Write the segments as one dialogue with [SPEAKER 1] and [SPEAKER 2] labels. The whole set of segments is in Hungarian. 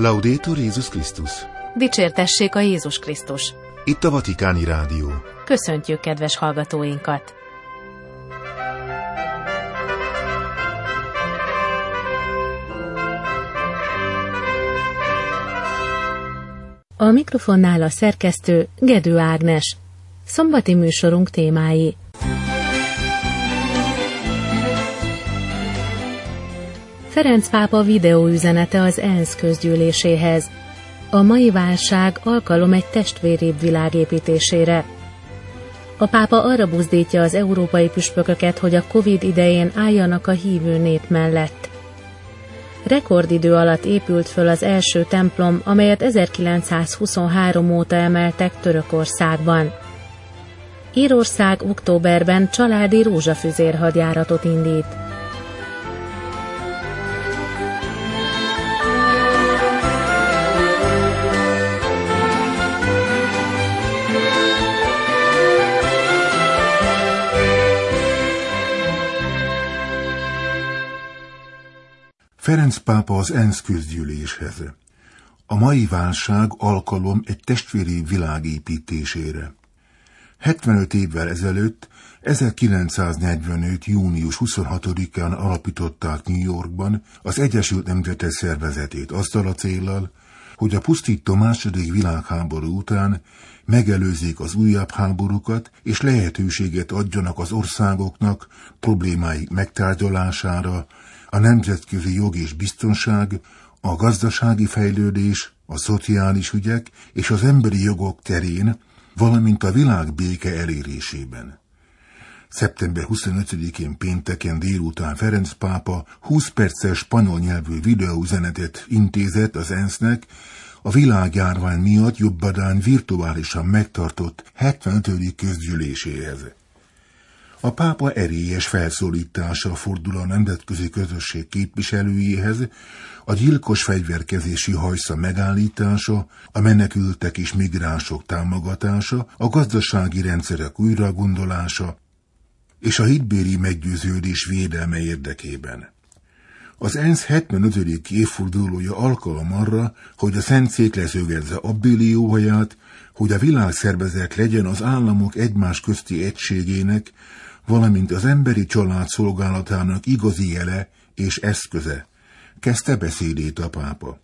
[SPEAKER 1] Laudetur Jézus Krisztus!
[SPEAKER 2] Dicsértessék a Jézus Krisztus!
[SPEAKER 1] Itt a Vatikáni Rádió.
[SPEAKER 2] Köszöntjük kedves hallgatóinkat! A mikrofonnál a szerkesztő Gedő Ágnes. Szombati műsorunk témái. Ferenc pápa videóüzenete az ENSZ közgyűléséhez. A mai válság alkalom egy testvéribb világ építésére. A pápa arra buzdítja az európai püspököket, hogy a Covid idején álljanak a hívő nép mellett. Rekordidő alatt épült föl az első templom, amelyet 1923 óta emeltek Törökországban. Írország októberben családi rózsafüzér hadjáratot indít.
[SPEAKER 1] Ferenc pápa az ENSZ közgyűléshez. A mai válság alkalom egy testvéri világ építésére. 75 évvel ezelőtt, 1945. június 26-án alapították New Yorkban az Egyesült Nemzetek Szervezetét azzal a céllal, hogy a pusztító második világháború után megelőzzék az újabb háborúkat, és lehetőséget adjanak az országoknak problémáik megtárgyalására, a nemzetközi jog és biztonság, a gazdasági fejlődés, a szociális ügyek és az emberi jogok terén, valamint a világ béke elérésében. Szeptember 25-én pénteken délután Ferenc pápa 20 perces spanyol nyelvű videóüzenetet intézett az ENSZ-nek a világjárvány miatt jobbadán virtuálisan megtartott 75. közgyűléséhez. A pápa erélyes felszólítással fordul a nemzetközi közösség képviselőjéhez, a gyilkos fegyverkezési hajsza megállítása, a menekültek és migránsok támogatása, a gazdasági rendszerek újragondolása és a hitbéli meggyőződés védelme érdekében. Az ENSZ 75. évfordulója alkalom arra, hogy a Szentszék leszögezze abbéli jóhaját, hogy a világszervezet legyen az államok egymás közti egységének, valamint az emberi család szolgálatának igazi jele és eszköze, kezdte beszédét a pápa.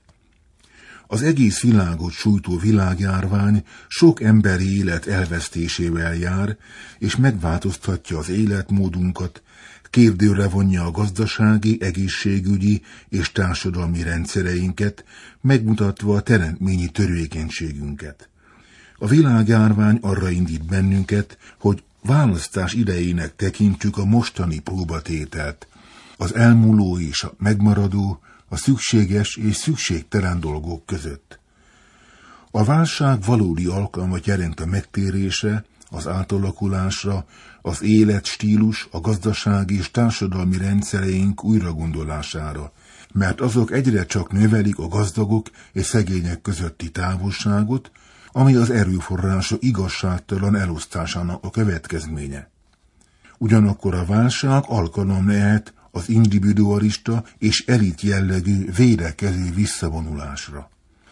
[SPEAKER 1] Az egész világot sújtó világjárvány sok emberi élet elvesztésével jár, és megváltoztatja az életmódunkat, kérdőre vonja a gazdasági, egészségügyi és társadalmi rendszereinket, megmutatva a teremtményi törékenységünket. A világjárvány arra indít bennünket, hogy választás idejének tekintsük a mostani próbatételt, az elmúló és a megmaradó, a szükséges és szükségtelen dolgok között. A válság valódi alkalmat jelent a megtérésre, az átalakulásra, az életstílus, a gazdasági és társadalmi rendszereink újragondolására, mert azok egyre csak növelik a gazdagok és szegények közötti távolságot, ami az erőforrása igazságtalan elosztásának a következménye. Ugyanakkor a válság alkalom lehet az individualista és elit jellegű védekező visszavonulásra.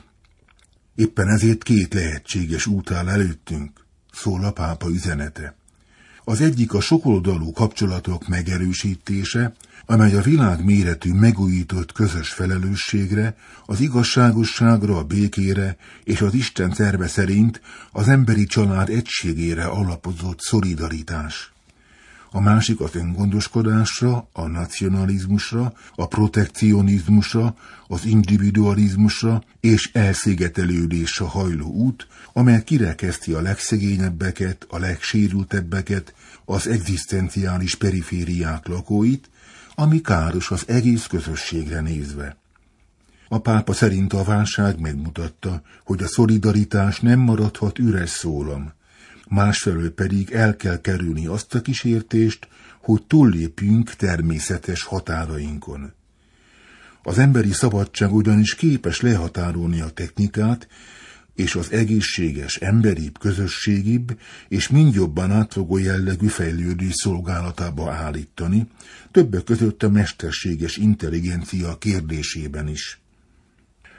[SPEAKER 1] Éppen ezért két lehetséges út áll előttünk, szól a pápa üzenete. Az egyik a sokoldalú kapcsolatok megerősítése, amely a világ méretű megújított közös felelősségre, az igazságosságra, a békére és az Isten terve szerint az emberi család egységére alapozott szolidaritás. A másik az öngondoskodásra, a nacionalizmusra, a protekcionizmusra, az individualizmusra és elszigetelődésre hajló út, amely kirekeszti a legszegényebbeket, a legsérültebbeket, az egzisztenciális perifériák lakóit, ami káros az egész közösségre nézve. A pápa szerint a válság megmutatta, hogy a szolidaritás nem maradhat üres szólam, másfelől pedig el kell kerülni azt a kísértést, hogy túllépjünk természetes határainkon. Az emberi szabadság ugyanis képes lehatárolni a technikát, és az egészséges, emberibb, közösségibb és mindjobban átfogó jellegű fejlődés szolgálatába állítani, többek között a mesterséges intelligencia kérdésében is.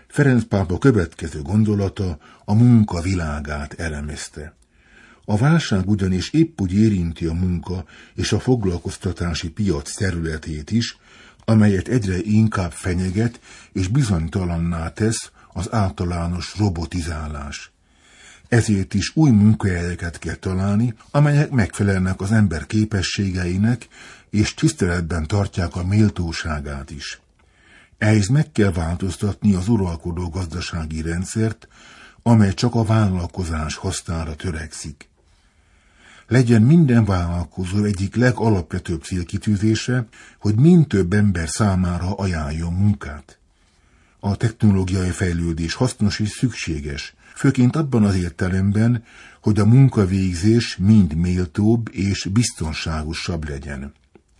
[SPEAKER 1] Ferenc pápa következő gondolata a munka világát elemezte. A válság ugyanis épp úgy érinti a munka és a foglalkoztatási piac területét is, amelyet egyre inkább fenyeget és bizonytalanná tesz az általános robotizálás. Ezért is új munkahelyeket kell találni, amelyek megfelelnek az ember képességeinek, és tiszteletben tartják a méltóságát is. Ehhez meg kell változtatni az uralkodó gazdasági rendszert, amely csak a vállalkozás hasznára törekszik. Legyen minden vállalkozó egyik legalapvetőbb célkitűzése, hogy mind több ember számára ajánljon munkát. A technológiai fejlődés hasznos és szükséges, főként abban az értelemben, hogy a munkavégzés mind méltóbb és biztonságosabb legyen.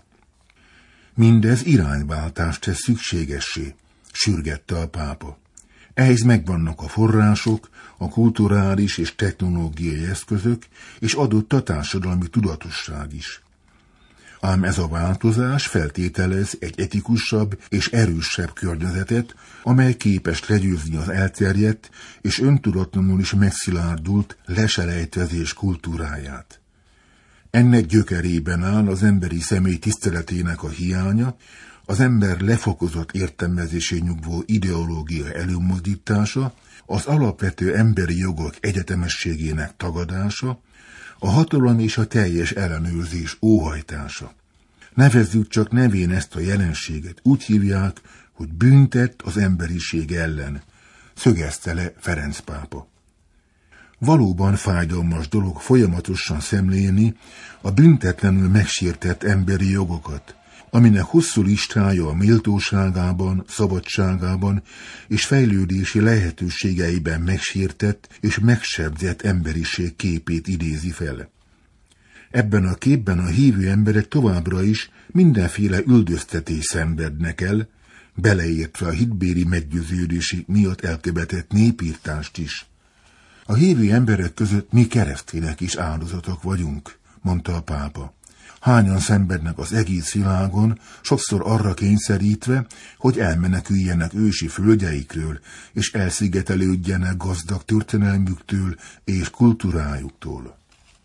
[SPEAKER 1] Mindez irányváltást tesz szükségessé, sürgette a pápa. Ehhez megvannak a források, a kulturális és technológiai eszközök, és adott a társadalmi tudatosság is. Ám ez a változás feltételez egy etikusabb és erősebb környezetet, amely képes legyőzni az elterjedt és öntudatlanul is megszilárdult leselejtezés kultúráját. Ennek gyökerében áll az emberi személy tiszteletének a hiánya, az ember lefokozott értelmezésén nyugvó ideológia előmozdítása, az alapvető emberi jogok egyetemességének tagadása, a hatalom és a teljes ellenőrzés óhajtása. Nevezzük csak nevén ezt a jelenséget, úgy hívják, hogy bűntett az emberiség ellen, szögezte le Ferenc pápa. Valóban fájdalmas dolog folyamatosan szemlélni a büntetlenül megsértett emberi jogokat, aminek hosszú listája a méltóságában, szabadságában és fejlődési lehetőségeiben megsértett és megsebzett emberiség képét idézi fel. Ebben a képben a hívő emberek továbbra is mindenféle üldöztetés szenvednek el, beleértve a hitbéli meggyőződésük miatt elkövetett népírtást is. A hívő emberek között mi keresztények is áldozatok vagyunk, mondta a pápa. Hányan szenvednek az egész világon, sokszor arra kényszerítve, hogy elmeneküljenek ősi földjeikről, és elszigetelődjenek gazdag történelmüktől és kultúrájuktól.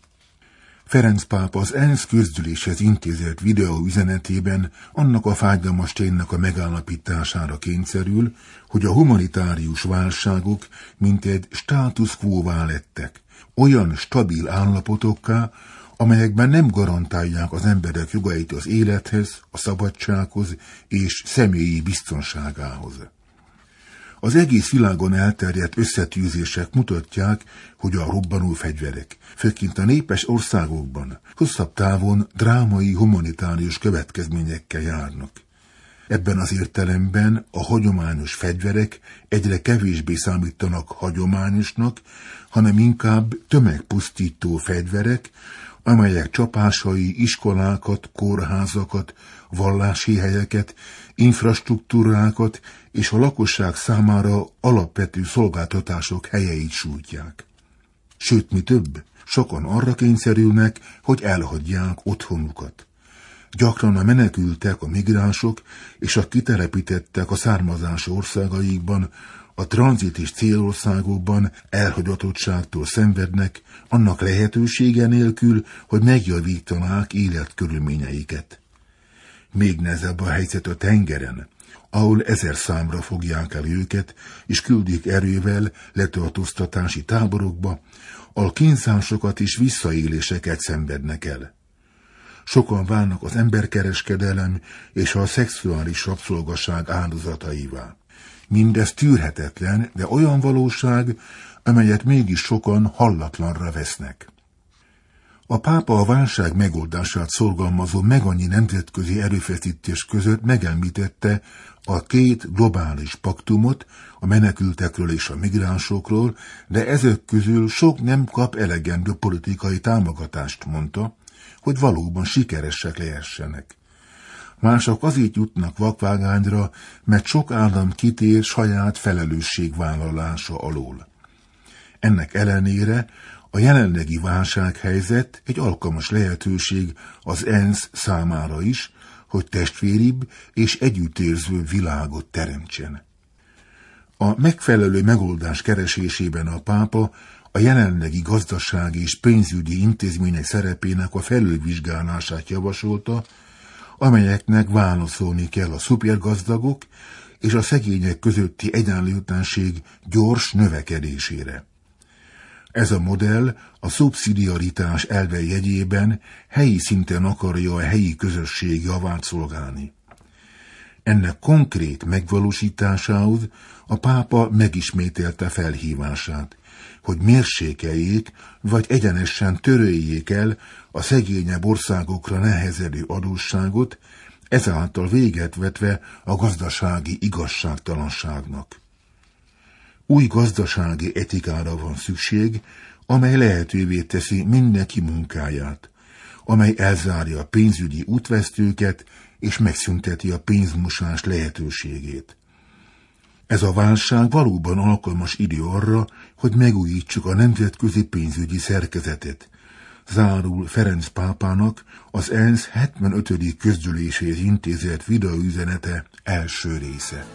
[SPEAKER 1] Ferenc pápa az ENSZ közgyűléshez intézett videóüzenetében annak a fájdalmas ténynek a megállapítására kényszerül, hogy a humanitárius válságok mintegy status quo-vá lettek, olyan stabil állapotokká, amelyekben nem garantálják az emberek jogait az élethez, a szabadsághoz és személyi biztonságához. Az egész világon elterjedt összetűzések mutatják, hogy a robbanó fegyverek, főként a népes országokban, hosszabb távon drámai humanitárius következményekkel járnak. Ebben az értelemben a hagyományos fegyverek egyre kevésbé számítanak hagyományosnak, hanem inkább tömegpusztító fegyverek, amelyek csapásai iskolákat, kórházakat, vallási helyeket, infrastruktúrákat és a lakosság számára alapvető szolgáltatások helyeit sújtják. Sőt, mi több, sokan arra kényszerülnek, hogy elhagyják otthonukat. Gyakran a menekültek, a migránsok és a kitelepítettek a származási országaikban, a tranzit és célországokban elhagyatottságtól szenvednek, annak lehetősége nélkül, hogy megjavítanák életkörülményeiket. Még nehezebb a helyzet a tengeren, ahol 1000 számra fogják el őket, és küldik erővel letartóztatási táborokba, ahol kínzásokat és visszaéléseket szenvednek el. Sokan válnak az emberkereskedelem és a szexuális rabszolgaság áldozataivá. Mindez tűrhetetlen, de olyan valóság, amelyet mégis sokan hallatlanra vesznek. A pápa a válság megoldását szorgalmazó megannyi nemzetközi erőfeszítés között megemlítette a 2 globális paktumot, a menekültekről és a migránsokról, de ezek közül sok nem kap elegendő politikai támogatást, mondta, hogy valóban sikeresek lehessenek. Mások azért jutnak vakvágányra, mert sok állam kitér saját felelősségvállalása alól. Ennek ellenére a jelenlegi válsághelyzet egy alkalmas lehetőség az ENSZ számára is, hogy testvéribb és együttérző világot teremtsen. A megfelelő megoldás keresésében a pápa a jelenlegi gazdasági és pénzügyi intézmények szerepének a felülvizsgálását javasolta, amelyeknek válaszolni kell a szupergazdagok és a szegények közötti egyenlőtlenség gyors növekedésére. Ez a modell a szubszidiaritás elve jegyében helyi szinten akarja a helyi közösség javát szolgálni. Ennek konkrét megvalósításához a pápa megismételte felhívását, hogy mérsékeljék vagy egyenesen töröljék el a szegényebb országokra nehezedő adósságot, ezáltal véget vetve a gazdasági igazságtalanságnak. Új gazdasági etikára van szükség, amely lehetővé teszi mindenki munkáját, amely elzárja a pénzügyi útvesztőket és megszünteti a pénzmosás lehetőségét. Ez a válság valóban alkalmas idő arra, hogy megújítsuk a nemzetközi pénzügyi szerkezetet, zárul Ferenc pápának az ENSZ 75. közgyűléséhez intézett videóüzenete első része.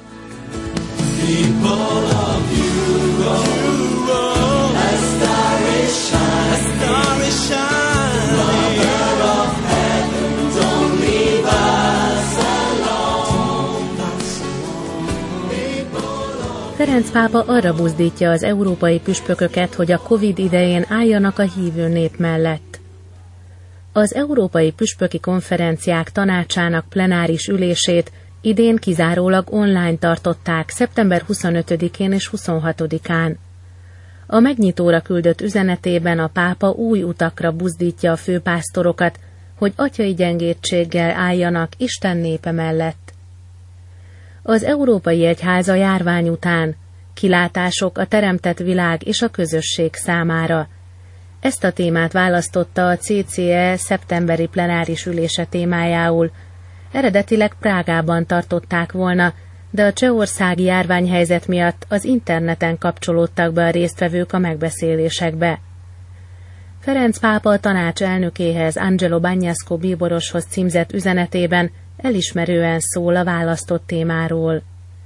[SPEAKER 2] Ferenc pápa arra buzdítja az európai püspököket, hogy a Covid idején álljanak a hívő nép mellett. Az Európai Püspöki Konferenciák Tanácsának plenáris ülését idén kizárólag online tartották szeptember 25-én és 26-án. A megnyitóra küldött üzenetében a pápa új utakra buzdítja a főpásztorokat, hogy atyai gyengétséggel álljanak Isten népe mellett. Az Európai Egyház a járvány után, kilátások a teremtett világ és a közösség számára. Ezt a témát választotta a CCE szeptemberi plenáris ülése témájául. Eredetileg Prágában tartották volna, de a csehországi járványhelyzet miatt az interneten kapcsolódtak be a résztvevők a megbeszélésekbe. Ferenc pápa a tanács elnökéhez, Angelo Bagnasco bíboroshoz címzett üzenetében elismerően szól a választott témáról.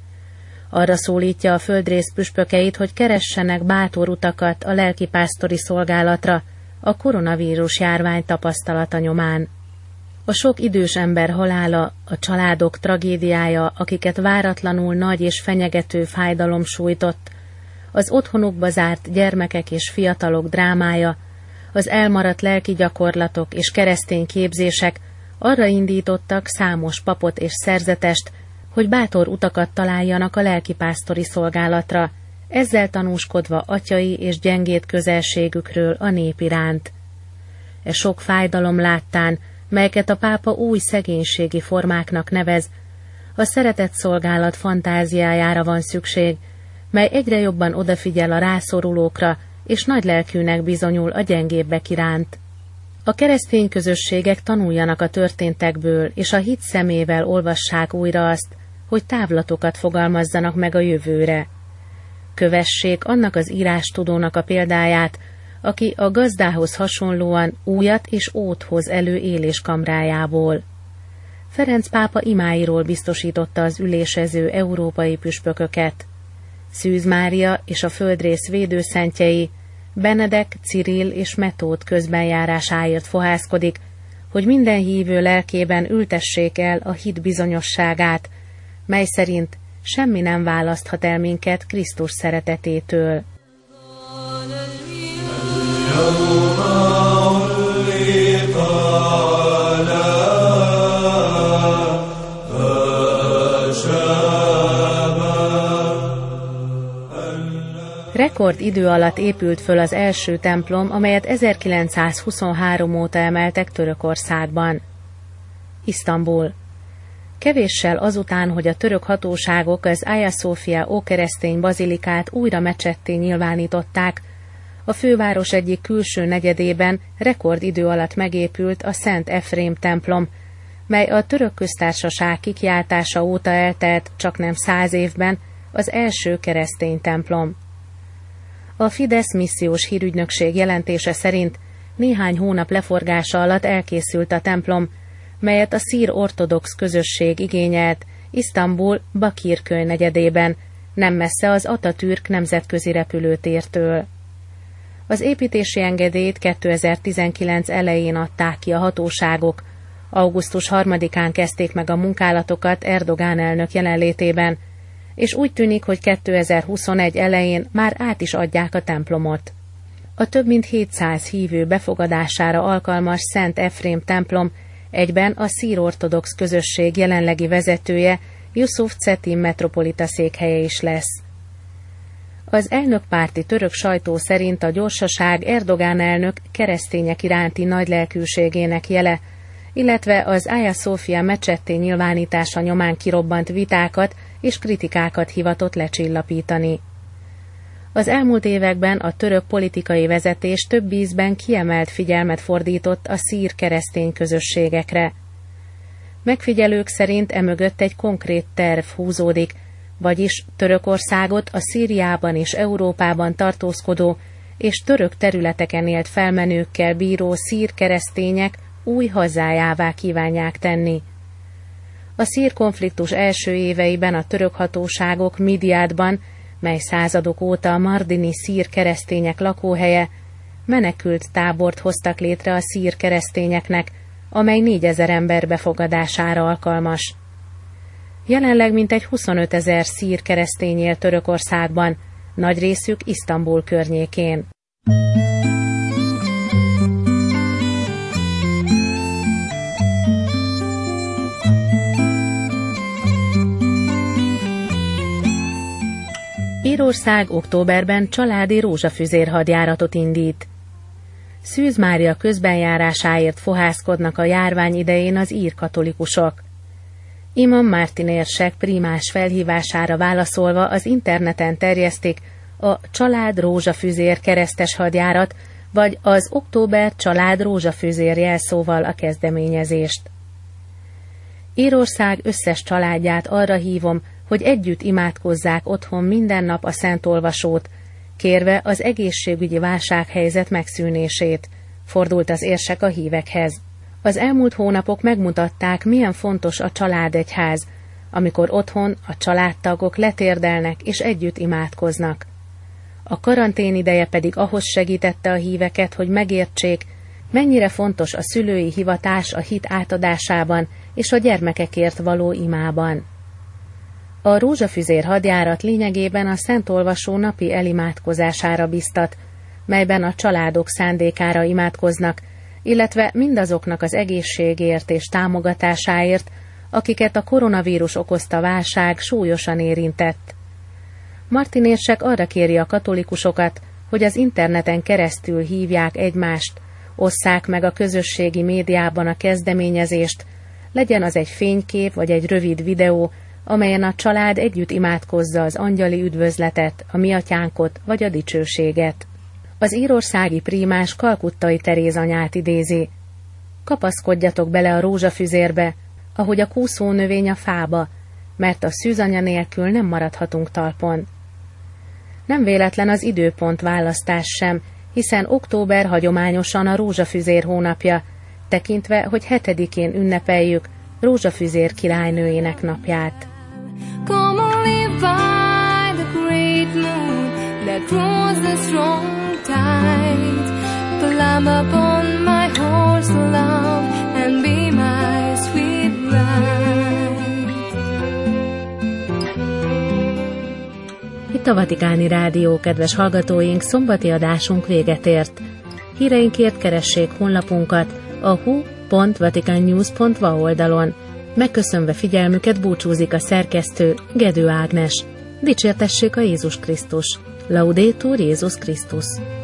[SPEAKER 2] Arra szólítja a földrész püspökeit, hogy keressenek bátor utakat a lelkipásztori szolgálatra a koronavírus járvány tapasztalata nyomán. A sok idős ember halála, a családok tragédiája, akiket váratlanul nagy és fenyegető fájdalom sújtott, az otthonukba zárt gyermekek és fiatalok drámája, az elmaradt lelki gyakorlatok és keresztény képzések arra indítottak számos papot és szerzetest, hogy bátor utakat találjanak a lelkipásztori szolgálatra, ezzel tanúskodva atyai és gyengéd közelségükről a nép iránt. E sok fájdalom láttán, melyeket a pápa új szegénységi formáknak nevez, a szeretett szolgálat fantáziájára van szükség, mely egyre jobban odafigyel a rászorulókra, és nagylelkűnek bizonyul a gyengébbek iránt. A keresztény közösségek tanuljanak a történtekből, és a hit szemével olvassák újra azt, hogy távlatokat fogalmazzanak meg a jövőre. Kövessék annak az írástudónak a példáját, aki a gazdához hasonlóan újat és ót hoz elő éléskamrájából. Ferenc pápa imáiról biztosította az ülésező európai püspököket. Szűz Mária és a földrész védőszentjei, Benedek, Cirill és Metód közbenjárásáért fohászkodik, hogy minden hívő lelkében ültessék el a hit bizonyosságát, mely szerint semmi nem választhat el minket Krisztus szeretetétől. Rekord idő alatt épült föl az első templom, amelyet 1923 óta emeltek Törökországban. Isztambul. Kevéssel azután, hogy a török hatóságok az Hagia Sophia ókeresztény bazilikát újra mecsetté nyilvánították, a főváros egyik külső negyedében rekordidő alatt megépült a Szent Efrém templom, mely a török köztársaság kikiáltása óta eltelt csaknem 100 évben az első keresztény templom. A Fidesz missziós hírügynökség jelentése szerint néhány hónap leforgása alatt elkészült a templom, melyet a szír ortodox közösség igényelt Isztambul Bakirköy negyedében, nem messze az Atatürk nemzetközi repülőtértől. Az építési engedélyt 2019 elején adták ki a hatóságok. Augusztus 3-án kezdték meg a munkálatokat Erdogán elnök jelenlétében, és úgy tűnik, hogy 2021 elején már át is adják a templomot. A több mint 700 hívő befogadására alkalmas Szent Efrém templom egyben a szír ortodox közösség jelenlegi vezetője, Yusuf Cetin metropolita székhelye is lesz. Az elnökpárti török sajtó szerint a gyorsaság Erdogán elnök keresztények iránti nagylelkűségének jele, illetve az Hagia Sophia mecsetté nyilvánítása nyomán kirobbant vitákat és kritikákat hivatott lecsillapítani. Az elmúlt években a török politikai vezetés több ízben kiemelt figyelmet fordított a szír keresztény közösségekre. Megfigyelők szerint emögött egy konkrét terv húzódik, vagyis Törökországot a Szíriában és Európában tartózkodó és török területeken élt felmenőkkel bíró szír keresztények új hazájává kívánják tenni. A szír konfliktus első éveiben a török hatóságok Midiatban, mely századok óta a mardini szír keresztények lakóhelye, menekült tábort hoztak létre a szír keresztényeknek, amely 4000 ember befogadására alkalmas. Jelenleg mintegy 25 000 szír keresztény él Törökországban, nagy részük Isztambul környékén. Írország októberben családi rózsafüzér hadjáratot indít. Szűz Mária közbenjárásáért fohászkodnak a járvány idején az ír katolikusok. Imam Martin érsek primás felhívására válaszolva az interneten terjesztik a Család rózsafüzér keresztes hadjárat, vagy az Október Család rózsafüzér jelszóval a kezdeményezést. Írország összes családját arra hívom, hogy együtt imádkozzák otthon minden nap a szentolvasót, kérve az egészségügyi válsághelyzet megszűnését, fordult az érsek a hívekhez. Az elmúlt hónapok megmutatták, milyen fontos a családegyház, amikor otthon a családtagok letérdelnek és együtt imádkoznak. A karantén ideje pedig ahhoz segítette a híveket, hogy megértsék, mennyire fontos a szülői hivatás a hit átadásában és a gyermekekért való imában. A rózsafüzér hadjárat lényegében a szentolvasó napi elimádkozására biztat, melyben a családok szándékára imádkoznak, illetve mindazoknak az egészségért és támogatásáért, akiket a koronavírus okozta válság súlyosan érintett. Martin érsek arra kéri a katolikusokat, hogy az interneten keresztül hívják egymást, osszák meg a közösségi médiában a kezdeményezést, legyen az egy fénykép vagy egy rövid videó, amelyen a család együtt imádkozza az angyali üdvözletet, a mi atyánkot vagy a dicsőséget. Az írországi prímás Kalkuttai Teréz anyát idézi: kapaszkodjatok bele a rózsafüzérbe, ahogy a kúszónövény a fába, mert a szűzanya nélkül nem maradhatunk talpon. Nem véletlen az időpont választás sem, hiszen október hagyományosan a rózsafüzér hónapja, tekintve, hogy 7-én ünnepeljük Rózsafüzér királynőjének napját.
[SPEAKER 3] Come only by the great moon that draws the strong tide. Climb upon my horse, love, and be my sweet bride.
[SPEAKER 2] Itt a Vatikáni Rádió, kedves hallgatóink, szombati adásunk véget ért. Híreinkért keressék honlapunkat a hu.vaticannews.va oldalon. Megköszönve figyelmüket búcsúzik a szerkesztő, Gedő Ágnes. Dicsértessék a Jézus Krisztus! Laudetur Jézus Krisztus!